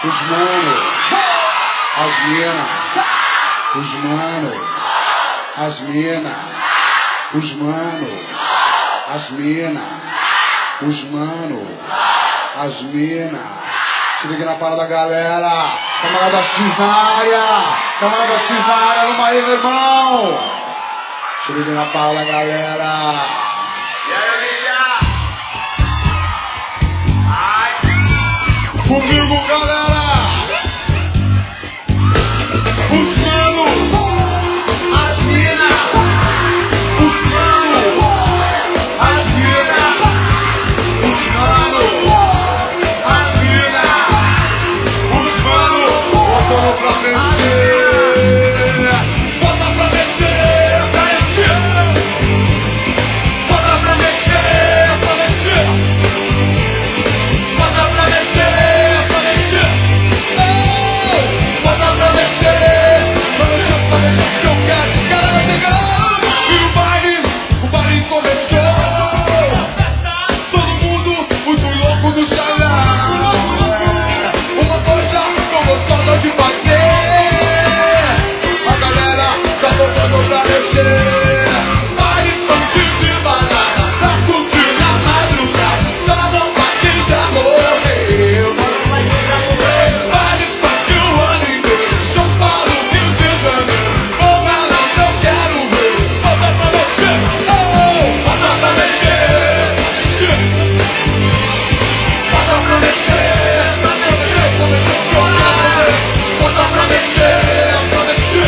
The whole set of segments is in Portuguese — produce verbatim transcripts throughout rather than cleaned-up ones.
os mano, as mina, os mano, as mina, os mano, as mina, os mano, as mina. Se liga na parada da galera. Camarada X na área. Camarada X na área, vamos aí, meu irmão. Se liga na parada da galera. E aí, Lídia? Ai. Comigo, galera. Os mano, as mina, os mano, as mina, os mano, as mina, os mano, botando pra mexer, bota pra mexer, pra mexer, bota pra mexer, pra mexer, bota pra mexer, pra mexer, bota pra mexer, pra mexer, pra mexer que eu quero. Galera chegando e o baile, o baile começou. Todo mundo muito louco do salão. Uma coisa tão gostosa de fazer. A galera tá botando pra mexer. Baile funk de balada, pra curtir na madrugada. Só não vai quem já morreu. Baile funk o ano inteiro. São Paulo, Rio de Janeiro. Ô galera, eu quero ver. Bota pra mexer, oh, bota pra mexer, mexer. Bota pra mexer, pra mexer, pra mexer que eu quero ver. Bota pra mexer, pra mexer.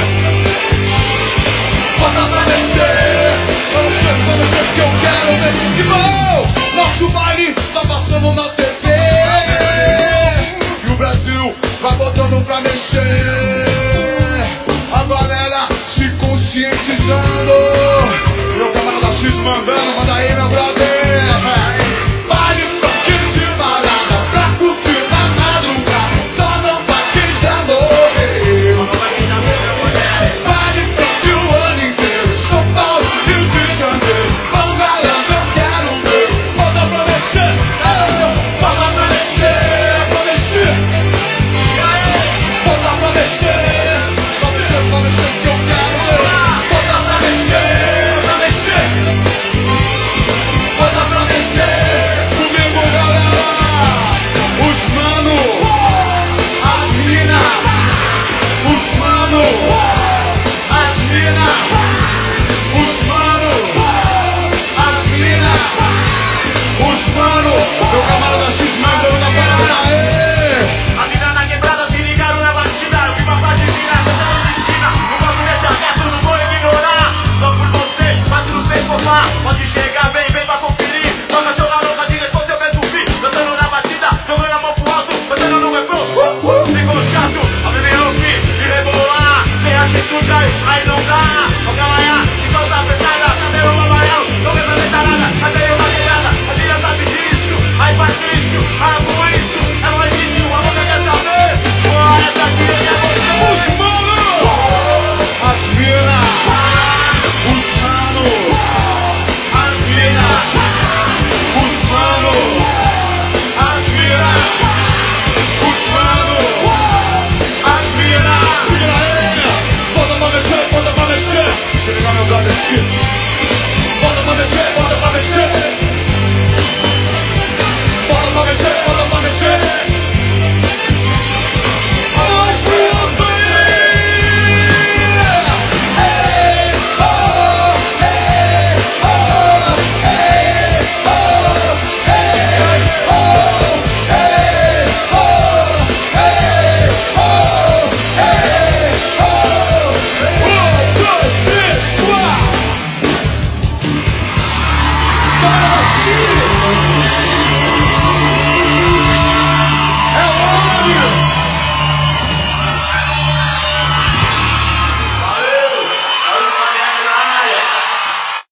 Bota pra mexer, pra mexer, pra mexer que eu quero ver. Que bom! Nosso baile tá passando na T V. E o Brasil vai botando pra mexer.